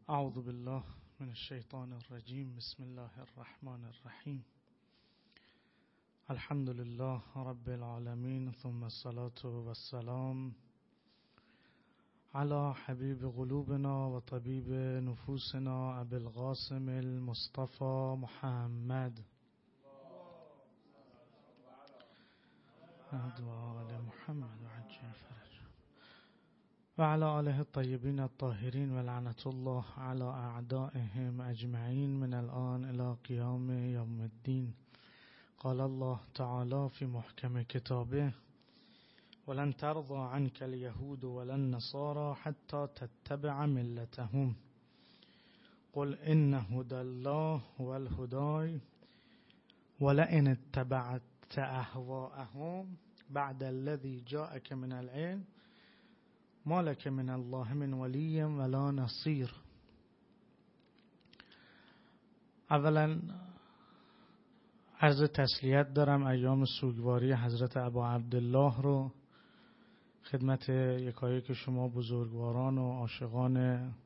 اعوذ بالله من الشیطان الرجیم. بسم الله الرحمن الرحیم. الحمد لله رب العالمین، ثم الصلاة والسلام على حبیب قلوبنا و طبیب نفوسنا ابی القاسم المصطفى محمد و آل محمد و عجل فرج و علی آله الطیبین الطاهرین و لعنت الله علی اعدائهم اجمعین من الان الی قیام یوم الدین. قال الله تعالی فی محکم کتابه ولن ترضى عنك اليهود ولا النصارى حتى تتبع ملتهم قل إن هدى الله هو الهدى ولئن اتبعت أهواءهم بعد الذي جاءك من العلم ما لك من الله من ولي ولا نصير. اولا عرض تسلیت دارم ایام سوگواری حضرت ابا عبدالله رو خدمت یکایک شما بزرگواران و عاشقان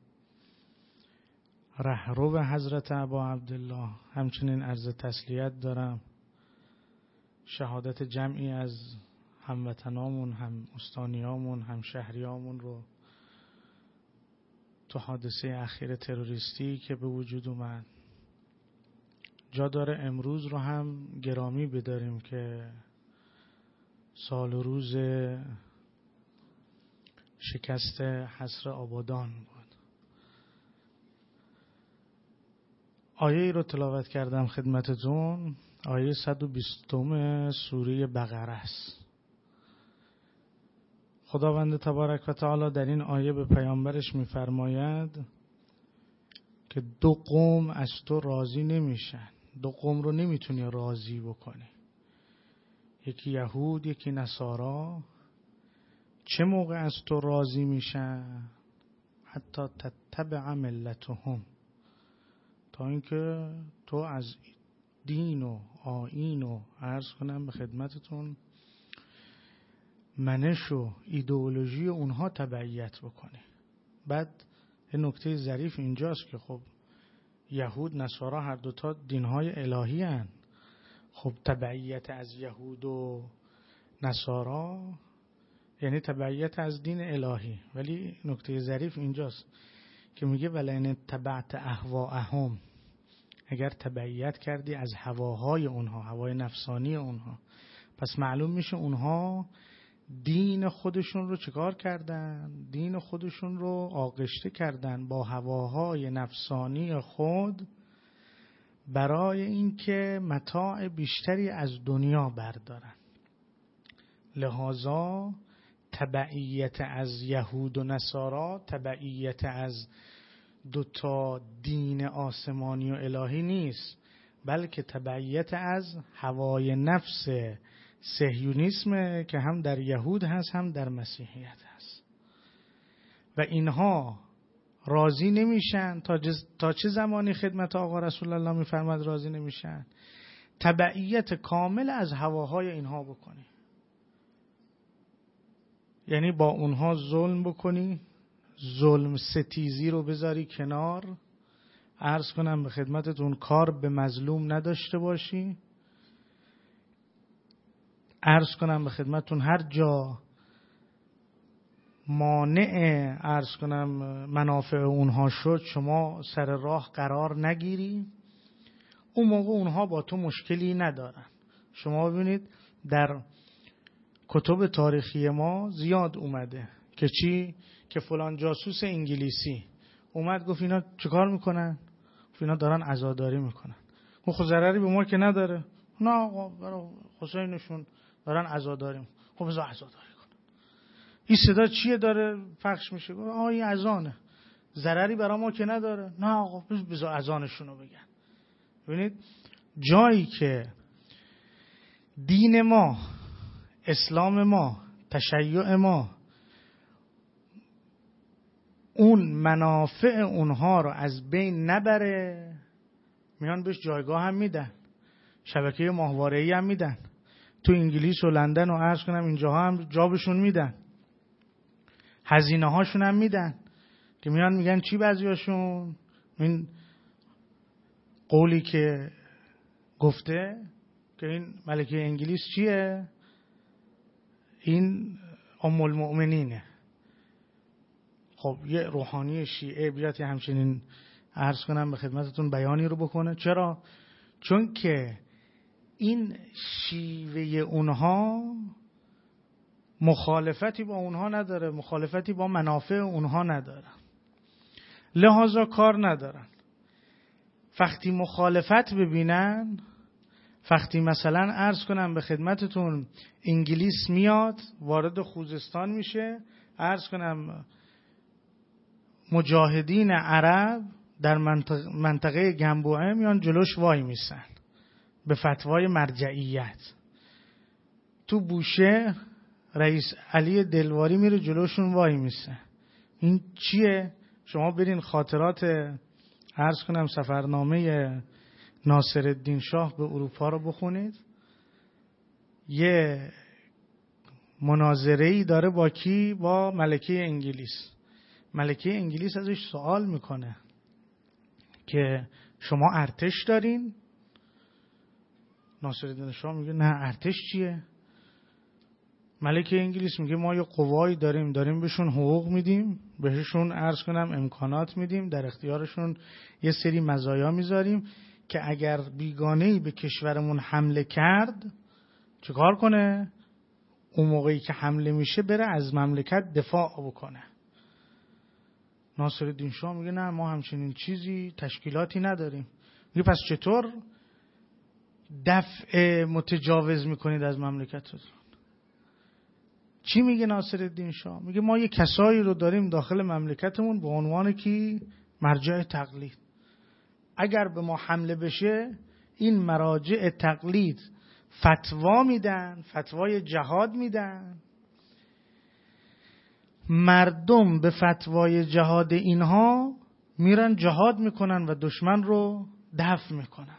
رهرو حضرت ابا عبدالله. همچنین عرض تسلیت دارم شهادت جمعی از هموطنامون، هم استانیامون، هم شهریامون رو تو حادثه اخیر تروریستی که به وجود اومد. جا داره امروز رو هم گرامی بداریم که سال و روز شکست حصر آبادان بود. آیه ای رو تلاوت کردم خدمتتون، آیه 120 سوره بقره است. خداوند تبارک و تعالی در این آیه به پیامبرش می‌فرماید که دو قوم از تو راضی نمیشن. دو قوم رو نمیتونی راضی بکنی، یکی یهود یکی نصارا. چه موقع از تو راضی میشن؟ حتی تتبع ملتهم، تا اینکه تو از دین و آیین و عرض کنم به خدمتتون منش و ایدئولوژی اونها تبعیت بکنی. بعد نکته ظریف اینجاست که خب یهود نصارا هر دوتا دینهای الهی هن. خب تبعیت از یهود و نصارا یعنی تبعیت از دین الهی، ولی نکته ظریف اینجاست که میگه ولئن تبعت اهواءهم، اگر تبعیت کردی از هواهای اونها، هوای نفسانی اونها، پس معلوم میشه اونها دین خودشون رو چیکار کردن؟ دین خودشون رو آغشته کردن با هواهای نفسانی خود برای اینکه متاع بیشتری از دنیا بردارن. لذا تبعیت از یهود و نصارا تبعیت از دوتا دین آسمانی و الهی نیست، بلکه تبعیت از هوای نفس صهیونیسم که هم در یهود هست هم در مسیحیت هست. و اینها راضی نمیشن تا چه زمانی خدمت آقا رسول الله میفرماد راضی نمیشن؟ تبعیت کامل از هواهای اینها بکنی، یعنی با اونها ظلم بکنی، ظلم ستیزی رو بذاری کنار، عرض کنم به خدمتتون کار به مظلوم نداشته باشی، عرض کنم به خدمتتون هر جا مانع عرض کنم منافع اونها شد شما سر راه قرار نگیری. اون موقع اونها با تو مشکلی ندارن. شما ببینید در کتب تاریخی ما زیاد اومده که چی؟ که فلان جاسوس انگلیسی اومد گفت اینا چیکار میکنن؟ گفت اینا دارن عزاداری میکنن. خب ضرری به ما که نداره. نه آقا برای حسینشون دارن عزاداری میکنن. خب بذار عزاداری کنن. این صدا چیه داره پخش میشه؟ آقا این اذانه. ضرری برای ما که نداره. نه آقا بذار اذانشون رو بگن. ببینید جایی که دین ما، اسلام ما، تشیع ما اون منافع اونها رو از بین نبره، میان بهش جایگاه هم میدن، شبکه ماهواره‌ای هم میدن، تو انگلیس و لندن و عرض کنم اینجاها هم جابشون میدن، هزینه هاشون هم میدن. که میان میگن چی بعضیاشون؟ این قولی که گفته که این ملکه انگلیس چیه؟ این ام المؤمنینه. خب یه روحانی شیعه بیاد یه همچنین عرض کنم به خدمتتون بیانی رو بکنه. چرا؟ چون که این شیوه اونها مخالفتی با اونها نداره، مخالفتی با منافع اونها نداره، لحاظا کار ندارن. وقتی مخالفت ببینن، وقتی مثلا عرض کنم به خدمتتون انگلیس میاد وارد خوزستان میشه، عرض کنم مجاهدین عرب در منطقه گنبوعه میان جلوش وای میسن به فتوای مرجعیت. تو بوشهر رئیس علی دلواری میره جلوشون وای میسه. این چیه؟ شما برین خاطرات عرض کنم سفرنامه ناصرالدین شاه به اروپا رو بخونید. یه مناظره‌ای داره با کی؟ با ملکه انگلیس. ملکه انگلیس ازش سوال میکنه که شما ارتش دارین؟ ناصرالدین شاه میگه نه، ارتش چیه؟ ملکه انگلیس میگه ما یه قوایی داریم بهشون حقوق میدیم، بهشون عرض کنم امکانات میدیم، در اختیارشون یه سری مزایا میذاریم که اگر بیگانه‌ای به کشورمون حمله کرد چیکار کنه؟ اون موقعی که حمله میشه بره از مملکت دفاع بکنه. ناصرالدین شاه میگه نه، ما همچنین چیزی تشکیلاتی نداریم. میگه پس چطور دفع متجاوز میکنید از مملکتتون؟ چی میگه ناصرالدین شاه؟ میگه ما یه کسایی رو داریم داخل مملکتمون به عنوان کی؟ مرجع تقلید. اگر به ما حمله بشه این مراجع تقلید فتوا میدن، فتوای جهاد میدن، مردم به فتوای جهاد اینها میرن جهاد میکنن و دشمن رو دفع میکنن.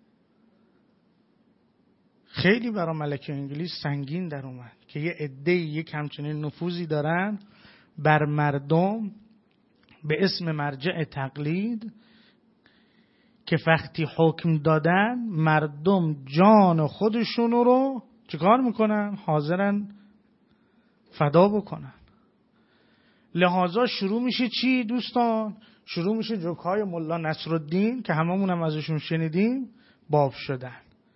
خیلی برای ملکه انگلیس سنگین در اومد که یه عده‌ای یک همچنین نفوذی دارن بر مردم به اسم مرجع تقلید که وقتی حکم دادن مردم جان خودشونو رو چیکار میکنن؟ حاضرن فدا بکنن. لحاظا شروع میشه چی دوستان؟ شروع میشه جوک‌های ملا نصرالدین که هممون هم ازشون شنیدیم باب شدن.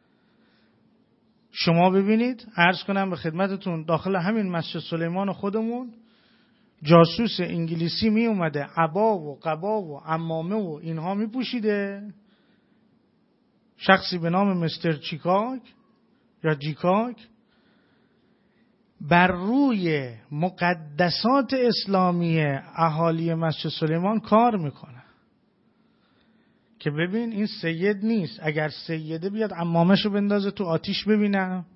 شما ببینید عرض کنم به خدمتتون داخل همین مسجد سلیمان خودمون جاسوس انگلیسی می اومده عبا و قبا و عمامه و اینها می پوشیده، شخصی به نام مستر چیکاک یا جیکاک بر روی مقدسات اسلامی اهالی مسجد سلیمان کار میکنه که ببین این سید نیست، اگر سیده بیاد عمامهشو بندازه تو آتیش ببینم،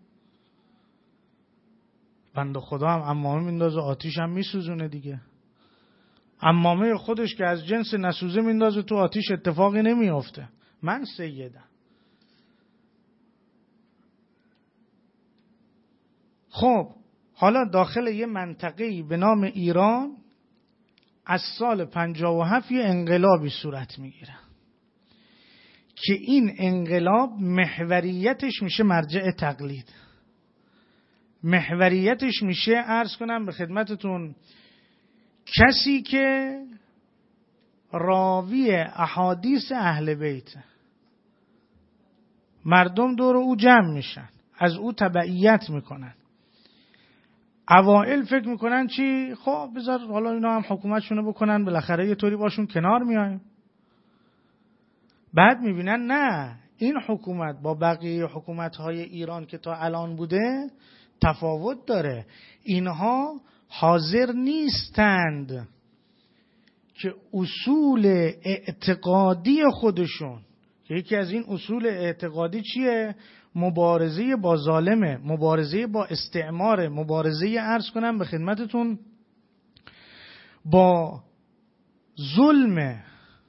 بنده خدا هم عمامه میندازه آتیش هم میسوزونه دیگه. عمامه خودش که از جنس نسوزه میندازه تو آتیش اتفاقی نمیافته. من سیدم. خب حالا داخل یه منطقه‌ای به نام ایران از سال 57 یه انقلابی صورت میگیره که این انقلاب محوریتش میشه مرجع تقلید، محوریتش میشه عرض کنم به خدمتتون کسی که راوی احادیث اهل بیت، مردم دور او جمع میشن، از او تبعیت میکنن. اوائل فکر میکنن چی؟ خب بذار حالا اینا هم حکومتشونو بکنن، بالاخره یه طوری باشون کنار میایم. بعد میبینن نه، این حکومت با بقیه حکومت‌های ایران که تا الان بوده تفاوت داره. اینها حاضر نیستند که اصول اعتقادی خودشون، که یکی از این اصول اعتقادی چیه؟ مبارزه با ظالمه، مبارزه با استعمار، مبارزه عرض کنم به خدمتتون با ظلم.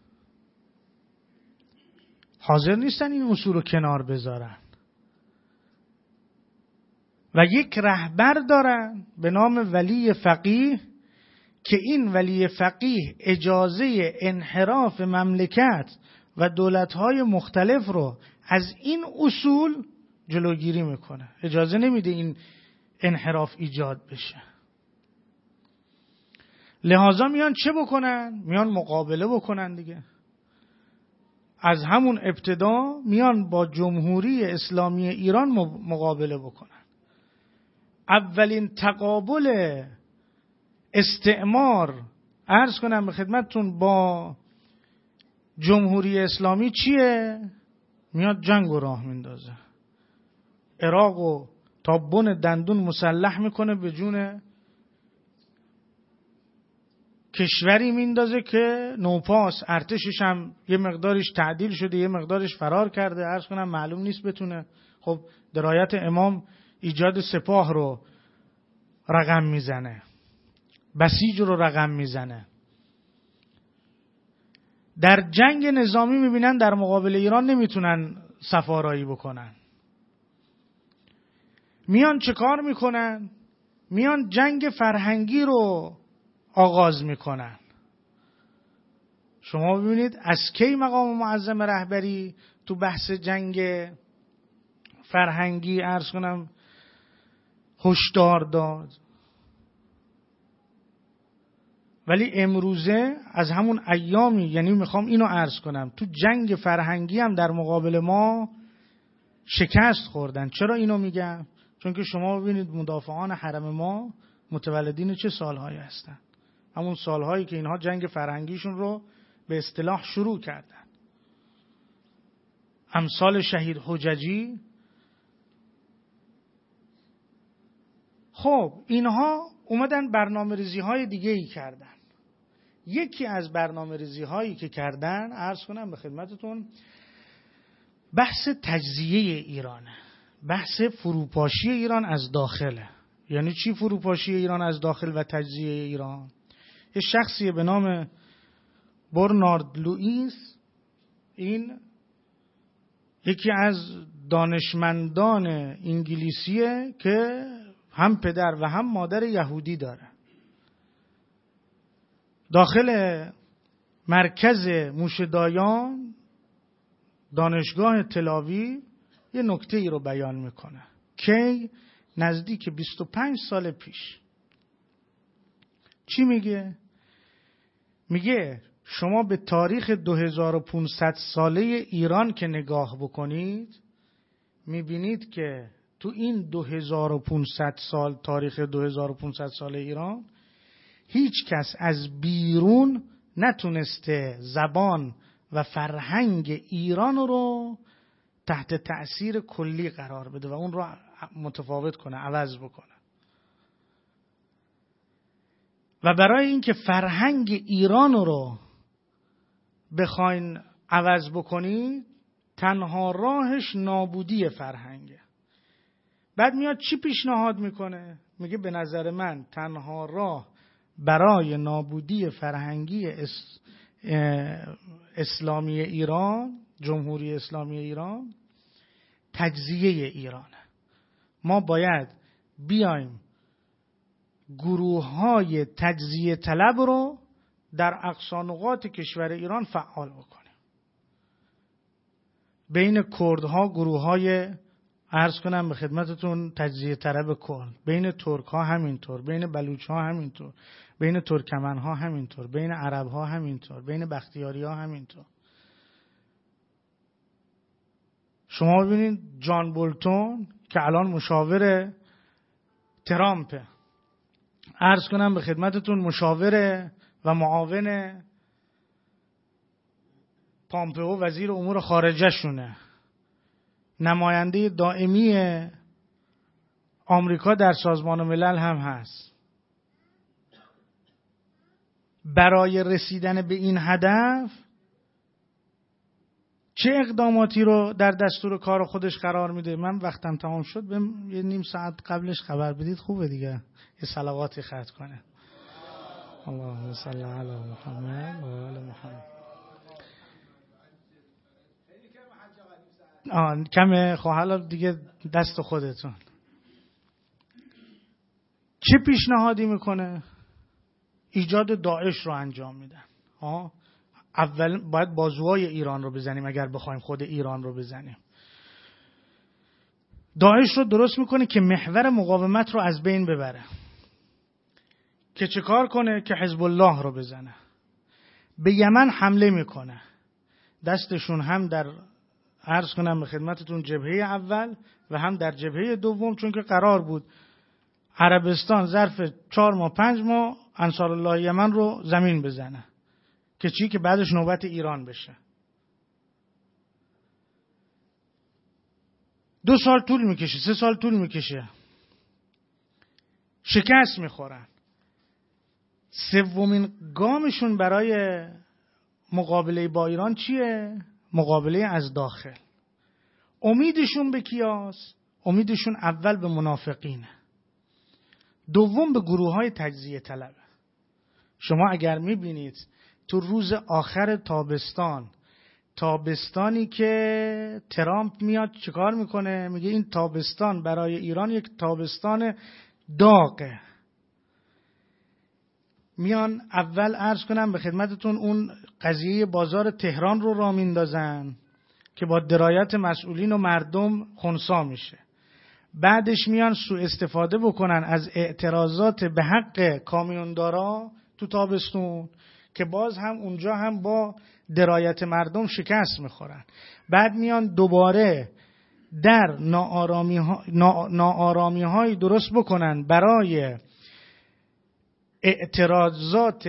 حاضر نیستن این اصول رو کنار بذارن و یک رهبر دارن به نام ولی فقیه که این ولی فقیه اجازه انحراف مملکت و دولت‌های مختلف رو از این اصول جلوگیری میکنه، اجازه نمیده این انحراف ایجاد بشه. لذا میان چه بکنن؟ میان مقابله بکنن دیگه. از همون ابتدا میان با جمهوری اسلامی ایران مقابله بکنن. اولین تقابل استعمار عرض کنم به خدمتتون با جمهوری اسلامی چیه؟ میاد جنگ و راه میندازه، عراق و تا بن دندون مسلح میکنه، به جون کشوری میندازه که نوپاس، ارتشش هم یه مقدارش تعدیل شده، یه مقدارش فرار کرده، عرض کنم معلوم نیست بتونه خب درایت امام ایجاد سپاه رو رقم میزنه، بسیج رو رقم میزنه. در جنگ نظامی میبینن در مقابل ایران نمیتونن سفارایی بکنن، میان چه کار میکنن؟ میان جنگ فرهنگی رو آغاز میکنن. شما ببینید از کی مقام معظم رهبری تو بحث جنگ فرهنگی عرض کنم هشدار داد، ولی امروزه از همون ایامی، یعنی میخوام اینو عرض کنم، تو جنگ فرهنگی هم در مقابل ما شکست خوردن. چرا اینو میگم؟ چون که شما ببینید مدافعان حرم ما متولدین چه سالهایی هستن، همون سالهایی که اینها جنگ فرهنگیشون رو به اصطلاح شروع کردن. امثال شهید حججی. خب اینها اومدن برنامه ریزی های دیگه ای کردن. یکی از برنامه ریزی هایی که کردن عرض کنم به خدمتتون بحث تجزیه ایرانه، بحث فروپاشی ایران از داخله. یعنی چی فروپاشی ایران از داخل و تجزیه ایران؟ یه شخصی به نام برنارد لوئیس، این یکی از دانشمندان انگلیسیه که هم پدر و هم مادر یهودی داره. داخل مرکز موشه‌دایان دانشگاه تل‌آویو یه نکته ای رو بیان میکنه که نزدیک 25 سال پیش. چی میگه؟ میگه شما به تاریخ 2500 ساله ایران که نگاه بکنید، میبینید که تو این 2500 سال تاریخ 2500 ساله ایران هیچ کس از بیرون نتونسته زبان و فرهنگ ایران رو تحت تأثیر کلی قرار بده و اون رو متفاوت کنه، عوض بکنه. و برای اینکه فرهنگ ایران رو بخواین عوض بکنید، تنها راهش نابودی فرهنگه. بعد میاد چی پیشنهاد میکنه؟ میگه به نظر من تنها راه برای نابودی فرهنگی اسلامی ایران، جمهوری اسلامی ایران، تجزیه ایرانه. ما باید بیایم گروه‌های تجزیه طلب رو در اقصا نقاط کشور ایران فعال بکنیم. بین کردها گروه‌های عرض کنم به خدمتتون تجزیه طلب کرد، بین ترک‌ها همینطور، بین بلوچ‌ها همینطور، بین ترکمن‌ها همینطور، بین عرب‌ها همینطور، بین بختیاری‌ها همینطور. شما ببینید جان بولتون که الان مشاور ترامپ، عرض کنم به خدمتتون مشاور و معاون پامپئو وزیر امور خارجه شونه، نماینده دائمی آمریکا در سازمان ملل هم هست. برای رسیدن به این هدف چه اقداماتی رو در دستور کار خودش قرار میده؟ من وقتم تمام شد، بهم یه نیم ساعت قبلش خبر بدید، خوبه دیگه، یه صلواتی ختم کنه. اللهم صل علی محمد و آل محمد. کمه، خب حالا دیگه دست خودتون. چه پیشنهادی میکنه؟ ایجاد داعش رو انجام میدن. اول باید بازوهای ایران رو بزنیم اگر بخوایم خود ایران رو بزنیم. داعش رو درست میکنه که محور مقاومت رو از بین ببره. که چه کار کنه؟ که حزب الله رو بزنه. به یمن حمله میکنه. دستشون هم در عرض کنم به خدمتتون جبهه اول و هم در جبهه دوم، چون که قرار بود عربستان ظرف 4 ماه 5 ماه انصارالله یمن رو زمین بزنه. که چی؟ که بعدش نوبت ایران بشه. 2 سال طول میکشه، 3 سال طول میکشه، شکست میخورن. سومین گامشون برای مقابله با ایران چیه؟ مقابله از داخل. امیدشون به کیاست؟ امیدشون اول به منافقینه، دوم به گروه‌های تجزیه طلبه. شما اگر میبینید تو روز آخر تابستانی که ترامپ میاد چیکار میکنه؟ میگه این تابستان برای ایران یک تابستان داغه. میان اول عرض کنم به خدمتتون اون قضیه بازار تهران رو راه میندازن که با درایت مسئولین و مردم خنثی میشه. بعدش میان سوء استفاده بکنن از اعتراضات به حق کامیوندارا تو تابستون که باز هم اونجا هم با درایت مردم شکست میخورن. بعد میان دوباره در ناآرامی های درست بکنن برای اعتراضات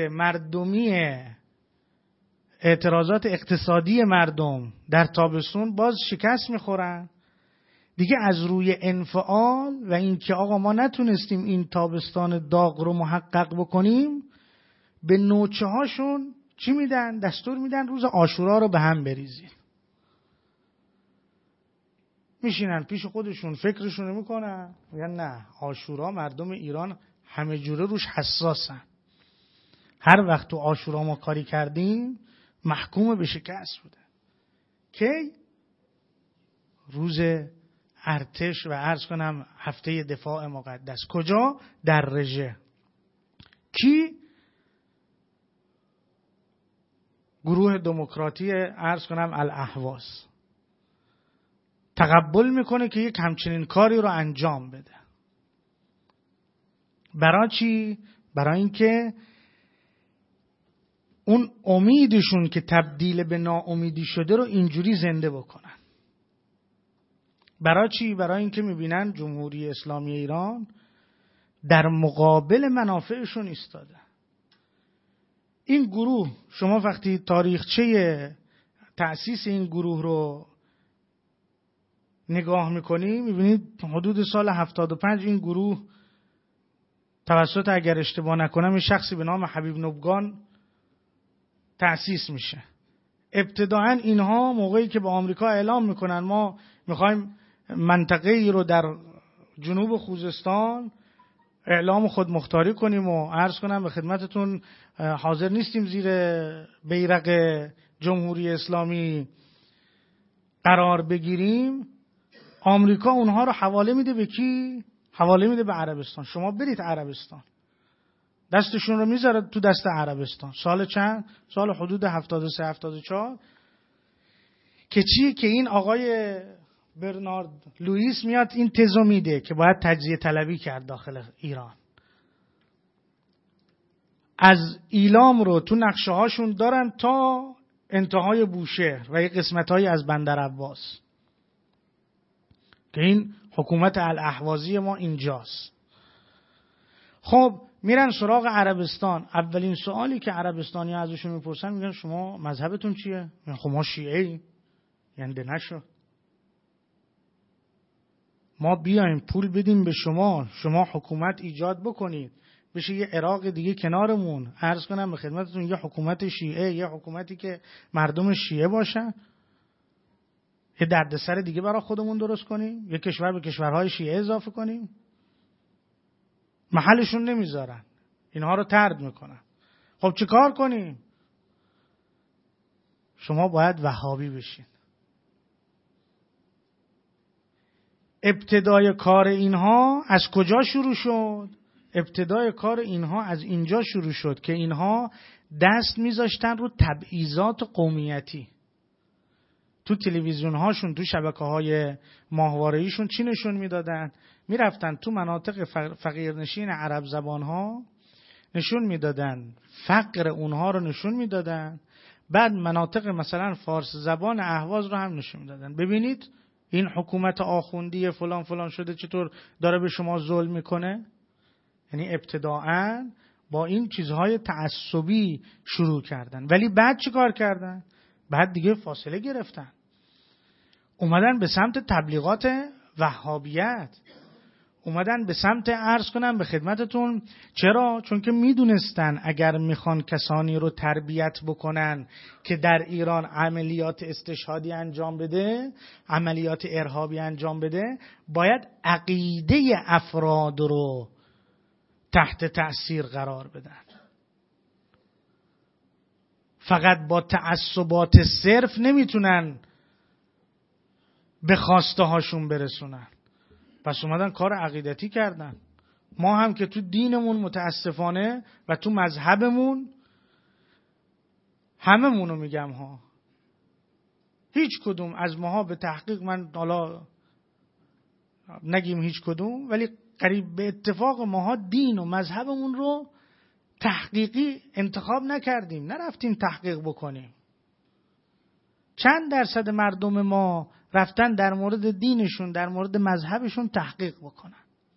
اقتصادی مردم در تابستون، باز شکست میخورن. دیگه از روی انفعال و اینکه آقا ما نتونستیم این تابستان داغ رو محقق بکنیم، به نوچه هاشون چی میدن؟ دستور میدن روز عاشورا رو به هم بریزید. میشینن پیش خودشون فکرشون میکنن، میگن نه، عاشورا مردم ایران همه جوره روش حساسن. هر وقت تو عاشورا ما کاری کردیم محکوم به شکست بوده. کی؟ روز ارتش و عرض کنم هفته دفاع مقدس. کجا؟ در رژه. کی؟ گروه دموکراتی عرض کنم الاهواز تقبل میکنه که یک همچنین کاری رو انجام بده. برای چی؟ برای اینکه اون امیدشون که تبدیل به ناامیدی شده رو اینجوری زنده بکنن. برای چی؟ برای اینکه میبینن جمهوری اسلامی ایران در مقابل منافعشون ایستاده. این گروه، شما وقتی تاریخچه تأسیس این گروه رو نگاه میکنی میبینید حدود سال 75 این گروه توسط، اگر اشتباه نکنم، شخصی به نام حبیب نبگان تأسیس میشه. ابتداعا اینها موقعی که به آمریکا اعلام میکنن ما میخوایم منطقه‌ای رو در جنوب خوزستان اعلام خودمختاری کنیم و عرض کنم به خدمتتون حاضر نیستیم زیر بیرق جمهوری اسلامی قرار بگیریم، آمریکا اونها رو حواله میده به کی؟ حواله میده به عربستان. شما برید عربستان، دستشون رو میذاره تو دست عربستان. سال چند؟ سال حدود 73-74 که چی؟ که این آقای برنارد لوئیس میاد این تزو میده که باید تجزیه طلبی کرد داخل ایران. از ایلام رو تو نقشه هاشون دارن تا انتهای بوشهر و یک قسمت‌هایی از بندر عباس که این حکومت الاهوازی ما اینجاست. خب میرن سراغ عربستان. اولین سوالی که عربستانی ازشون میپرسن میگن شما مذهبتون چیه؟ میگن خب ما شیعه‌ای. یعنی نشو ما بیایم پول بدیم به شما حکومت ایجاد بکنید، بشه یه عراق دیگه کنارمون، عرض کنم به خدمتتون یه حکومت شیعه، یه حکومتی که مردم شیعه باشن، یه دردسر دیگه برای خودمون درست کنیم، یه کشور به کشورهای شیعه اضافه کنیم. محلشون نمیذارن، اینها رو طرد میکنن. خب چه کار کنیم؟ شما باید وهابی بشین. ابتدای کار اینها از کجا شروع شد؟ ابتدای کار اینها از اینجا شروع شد که اینها دست میذاشتن رو تبعیضات قومیتی. تو تلویزیون هاشون، تو شبکه های ماهواره‌ایشون چی نشون میدادن؟ میرفتن تو مناطق فقیرنشین عرب زبان ها نشون میدادن، فقر اونها رو نشون میدادن، بعد مناطق مثلا فارس زبان اهواز رو هم نشون میدادن. ببینید این حکومت آخوندی فلان فلان شده چطور داره به شما ظلم میکنه. یعنی ابتداعاً با این چیزهای تعصبی شروع کردن، ولی بعد چی کار کردن؟ بعد دیگه فاصله گرفتن، اومدن به سمت تبلیغات وهابیت، اومدن به سمت عرض کنم به خدمتتون. چرا؟ چون که میدونستن اگر میخوان کسانی رو تربیت بکنن که در ایران عملیات استشهادی انجام بده، عملیات ارهابی انجام بده، باید عقیده افراد رو تحت تأثیر قرار بدن. فقط با تعصبات صرف نمیتونن به خواسته هاشون برسونن. پس اومدن کار عقیدتی کردن. ما هم که تو دینمون متاسفانه و تو مذهبمون، هممونو میگم ها، هیچ کدوم از ماها به تحقیق، من حالا نگیم هیچ کدوم، ولی قریب به اتفاق ماها دین و مذهبمون رو تحقیقی انتخاب نکردیم، نرفتیم تحقیق بکنیم. چند درصد مردم ما رفتن در مورد دینشون، در مورد مذهبشون تحقیق بکنن؟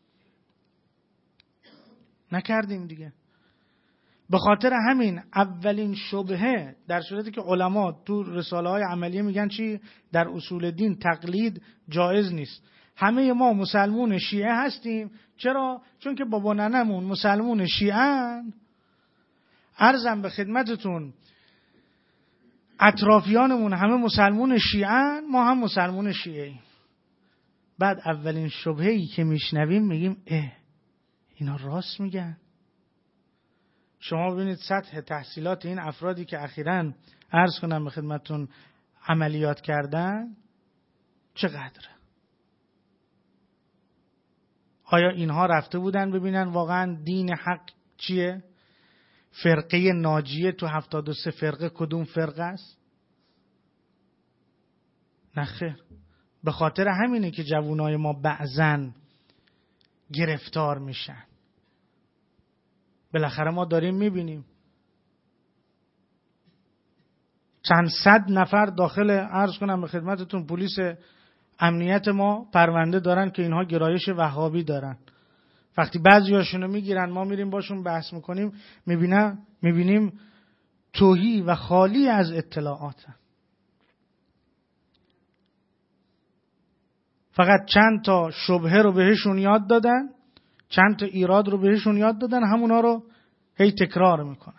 نکردیم دیگه. به خاطر همین اولین شبهه، در صورتی که علما تو رساله های عملیه میگن چی؟ در اصول دین تقلید جایز نیست. همه ما مسلمون شیعه هستیم. چرا؟ چون که بابا ننمون مسلمون شیعه‌ن. عرضم به خدمتتون اطرافیانمون همه مسلمون شیعه‌ن، ما هم مسلمون شیعه‌ایم. بعد اولین شبهه‌ای که میشنویم میگیم اینا راست میگن. شما ببینید سطح تحصیلات این افرادی که اخیراً عرض کنم به خدمتتون عملیات کردن چقدره. آیا اینها رفته بودن ببینن واقعاً دین حق چیه؟ فرقه ناجیه تو 73 فرقه کدوم فرقه است؟ نه خیر. به خاطر همینه که جوانای ما بعضن گرفتار میشن. بالاخره ما داریم میبینیم چند صد نفر داخل عرض کنم به خدمتتون پلیس امنیت ما پرونده دارن که اینها گرایش وهابی دارن. وقتی بعضیاشونو میگیرن ما میریم باشون بحث میکنیم، میبینیم توهی و خالی از اطلاعات. فقط چند تا شبهه رو بهشون یاد دادن، چند تا ایراد رو بهشون یاد دادن، همونا رو هی تکرار میکنن.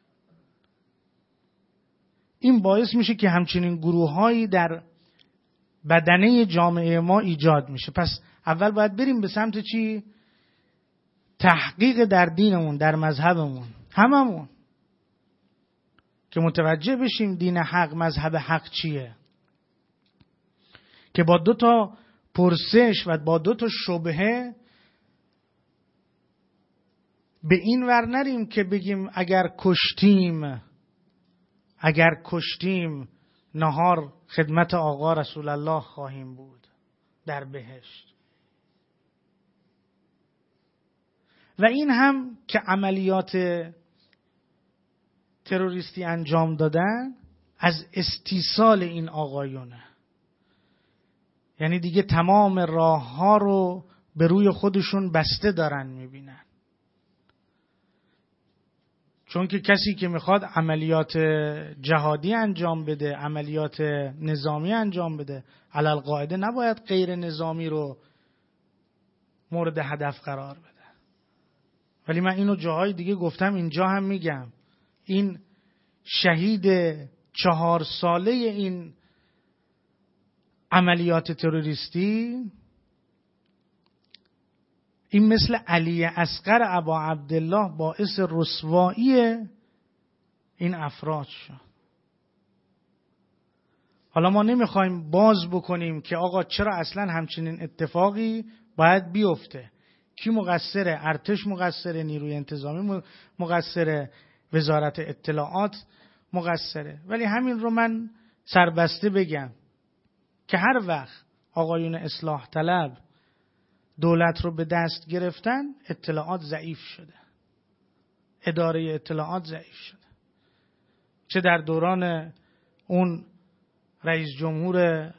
این باعث میشه که همچنین گروه‌هایی در بدنه جامعه ما ایجاد میشه. پس اول باید بریم به سمت چی؟ تحقیق در دینمون، در مذهبمون، هممون، که متوجه بشیم دین حق، مذهب حق چیه، که با 2 تا پرسش و با 2 تا شبهه به این ور نریم که بگیم اگر کشتیم نهار خدمت آقا رسول الله خواهیم بود در بهشت. و این هم که عملیات تروریستی انجام دادن از استیصال این آقایونه. یعنی دیگه تمام راه ها رو به روی خودشون بسته دارن میبینن. چون که کسی که میخواد عملیات جهادی انجام بده، عملیات نظامی انجام بده، علالقاعده نباید غیر نظامی رو مورد هدف قرار بده. ولی من اینو جاهای دیگه گفتم، اینجا هم میگم، این شهید 4 ساله این عملیات تروریستی، این مثل علی اصغر ابا عبدالله باعث رسوایی این افراد شد. حالا ما نمیخوایم باز بکنیم که آقا چرا اصلا همچنین اتفاقی باید بیفته. کی مقصره؟ ارتش مقصره، نیروی انتظامی مقصره، وزارت اطلاعات مقصره. ولی همین رو من سربسته بگم که هر وقت آقایون اصلاح طلب دولت رو به دست گرفتن، اطلاعات ضعیف شده، اداره اطلاعات ضعیف شده. چه در دوران اون رئیس جمهور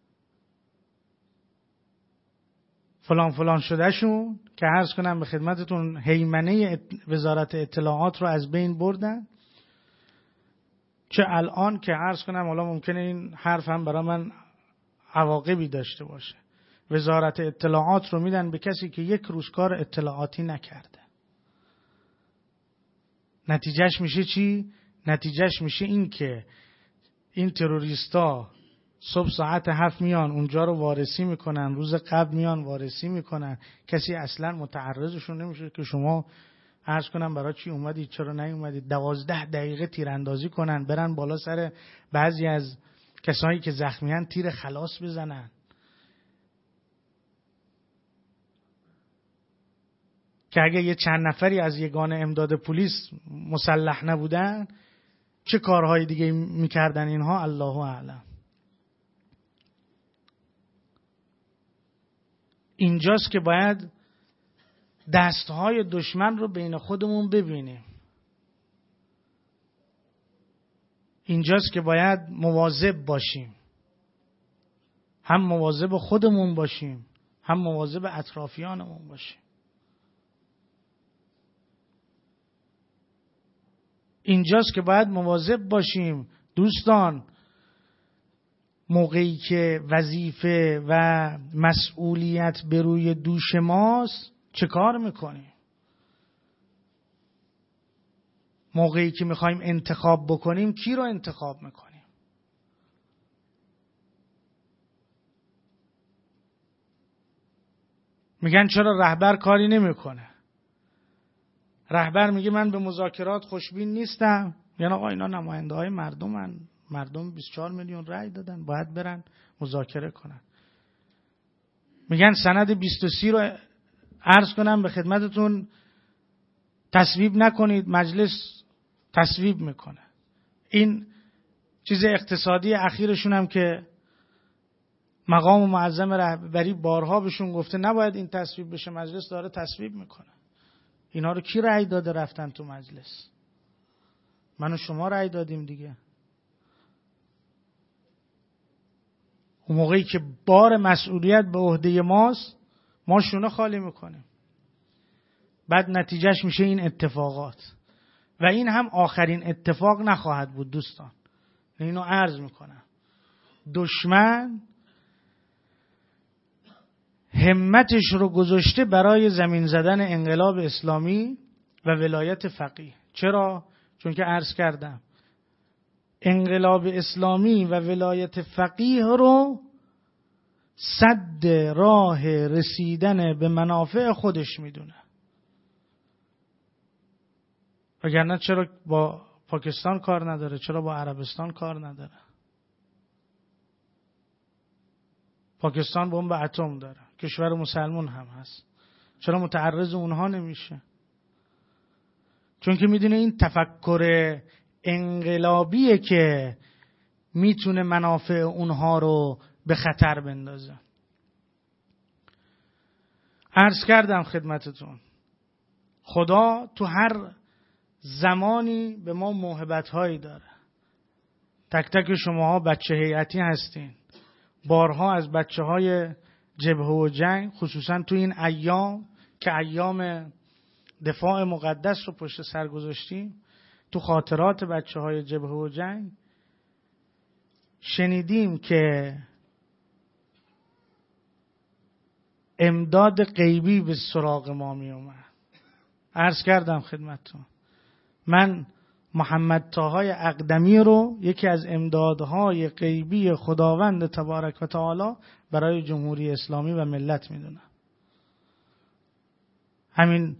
فلان شده شون که عرض کنم به خدمتتون هیمنه وزارت اطلاعات رو از بین بردن، چه الان که عرض کنم حالا ممکنه این حرف هم برای من عواقبی داشته باشه، وزارت اطلاعات رو میدن به کسی که یک روز کار اطلاعاتی نکرده. نتیجهش میشه چی؟ نتیجهش میشه این که این تروریستا صبح ساعت 7 میان اونجا رو وارسی میکنن، روز قبل میان وارسی میکنن، کسی اصلا متعرضشون نمیشه که شما عرض کنم برای چی اومدید، چرا نیومدید. 12 دقیقه تیراندازی کنن، برن بالا سر بعضی از کسایی که زخمیان تیر خلاص بزنن، که اگه یه چند نفری از یگان امداد پلیس مسلح نبودن چه کارهای دیگه میکردن اینها الله اعلم. اینجاست که باید دستهای دشمن رو بین خودمون ببینیم. اینجاست که باید مواظب باشیم، هم مواظب خودمون باشیم، هم مواظب اطرافیانمون باشیم. اینجاست که باید مواظب باشیم دوستان، موقعی که وظیفه و مسئولیت به روی دوش ماست چه کار میکنیم؟ موقعی که میخوایم انتخاب بکنیم کی رو انتخاب میکنیم؟ میگن چرا رهبر کاری نمیکنه؟ رهبر میگه من به مذاکرات خوشبین نیستم. یعنی آقا اینا نماینده های مردمن، مردم 24 میلیون رأی دادن، باید برن مذاکره کنن. میگن سند 23 رو عرض کنم به خدمتتون تصویب نکنید، مجلس تصویب میکنه. این چیز اقتصادی اخیرشون هم که مقام معظم رهبری بارها بهشون گفته نباید این تصویب بشه، مجلس داره تصویب میکنه. اینا رو کی رأی داده رفتن تو مجلس؟ من و شما رأی دادیم دیگه. اون موقعی که بار مسئولیت به عهده ماست ما شونه خالی میکنیم، بعد نتیجهش میشه این اتفاقات. و این هم آخرین اتفاق نخواهد بود دوستان، اینو عرض میکنم. دشمن همتش رو گذاشته برای زمین زدن انقلاب اسلامی و ولایت فقیه. چرا؟ چون که عرض کردم انقلاب اسلامی و ولایت فقیه رو سد راه رسیدن به منافع خودش میدونه. وگرنه چرا با پاکستان کار نداره؟ چرا با عربستان کار نداره؟ پاکستان بمب اتم داره، کشور مسلمان هم هست، چرا متعرض اونها نمیشه؟ چون که میدونه این تفکر انقلابیه که میتونه منافع اونها رو به خطر بندازه. عرض کردم خدمتتون خدا تو هر زمانی به ما موهبت‌هایی داره. تک تک شماها بچه هیئتی هستین، بارها از بچه‌های جبهه و جنگ، خصوصا تو این ایام که ایام دفاع مقدس رو پشت سر گذاشتیم، تو خاطرات بچه‌های جبهه و جنگ شنیدیم که امداد غیبی به سراغ ما می اومد. عرض کردم خدمتتون من محمد طاهای اقدمی رو یکی از امدادهای غیبی خداوند تبارک و تعالی برای جمهوری اسلامی و ملت میدونم. همین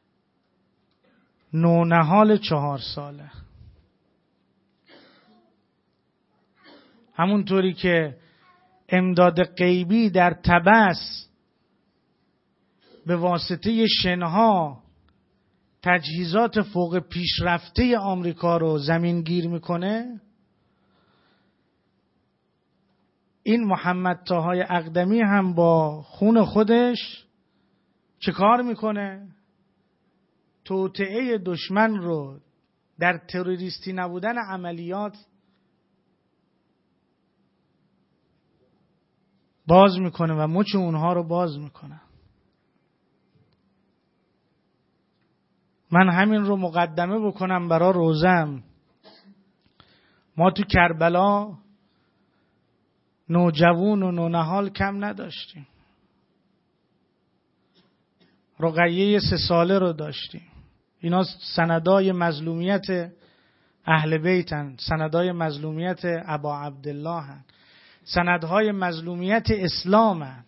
نونهال 4 ساله، همونطوری که امداد غیبی در تبس به واسطه شنها تجهیزات فوق پیشرفته آمریکا رو زمین گیر میکنه، این محمد طاهای اقدمی هم با خون خودش چه کار میکنه؟ توطئه دشمن رو در تروریستی نبودن عملیات باز میکنه و مچ اونها رو باز میکنه. من همین رو مقدمه بکنم برای روزم. ما تو کربلا نوجوان و نونهال کم نداشتیم. رقیه 3 ساله رو داشتیم. اینا سندای مظلومیت اهل بیتن، سندای مظلومیت ابا عبدالله هن، سندهای مظلومیت اسلام هن.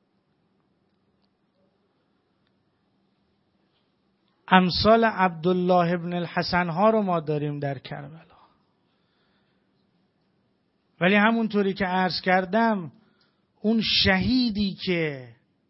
امثال عبدالله ابن الحسن ها رو ما داریم در کربلا. ولی همونطوری که عرض کردم، اون شهیدی که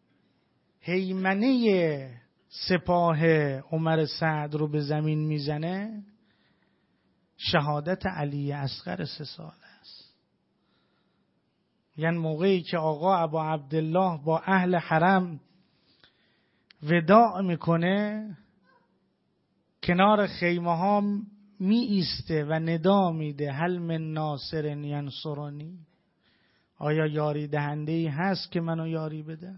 هیمنه سپاه عمر سعد رو به زمین میزنه، شهادت علی اصغر 3 ساله است. یعنی موقعی که آقا ابا عبدالله با اهل حرم وداع میکنه، کنار خیمه ها می ایسته و ندا میده هل من ناصر ینصرنی، آیا یاری دهنده‌ای هست که منو یاری بده؟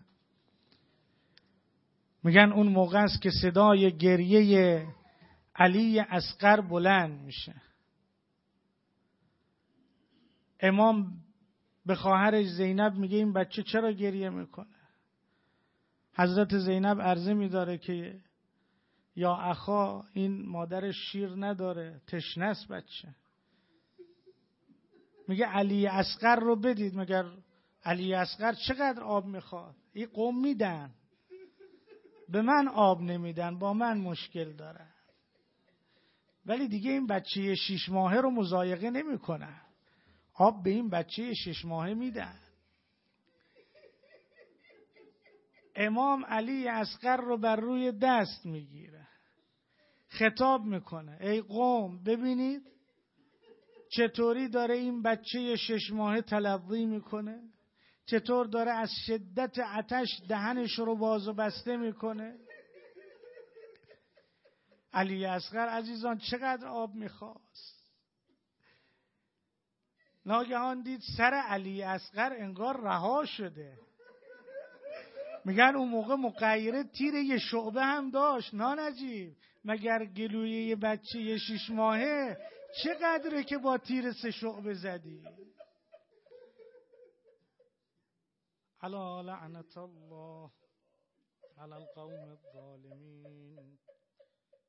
میگن اون موقع است که صدای گریه علی اصغر بلند میشه. امام به خواهرش زینب میگه این بچه چرا گریه میکنه؟ حضرت زینب عرضه میداره که یا اخا، این مادرش شیر نداره، تشنه است بچه. میگه علی اصغر رو بدید. مگر علی اصغر چقدر آب میخواد؟ این قوم میدن، به من آب نمیدن، با من مشکل داره. ولی دیگه این بچه 6 ماهه رو مضایقه نمیکنن، آب به این بچه 6 ماهه میدن. امام علی اصغر رو بر روی دست میگیره، خطاب میکنه ای قوم، ببینید چطوری داره این بچه 6 ماهه تلظی میکنه، چطور داره از شدت آتش دهنش رو باز و بسته میکنه. علی اصغر عزیزان چقدر آب میخواست. ناگهان دید سر علی اصغر انگار رها شده. میگن اون موقع مغیره تیر یه شعبه هم داشت. نانجیب، مگر گلوی یه بچه 6 ماهه چقدره که با تیر 3 شعبه زدی؟ الا لعنت الله علی القوم الظالمین.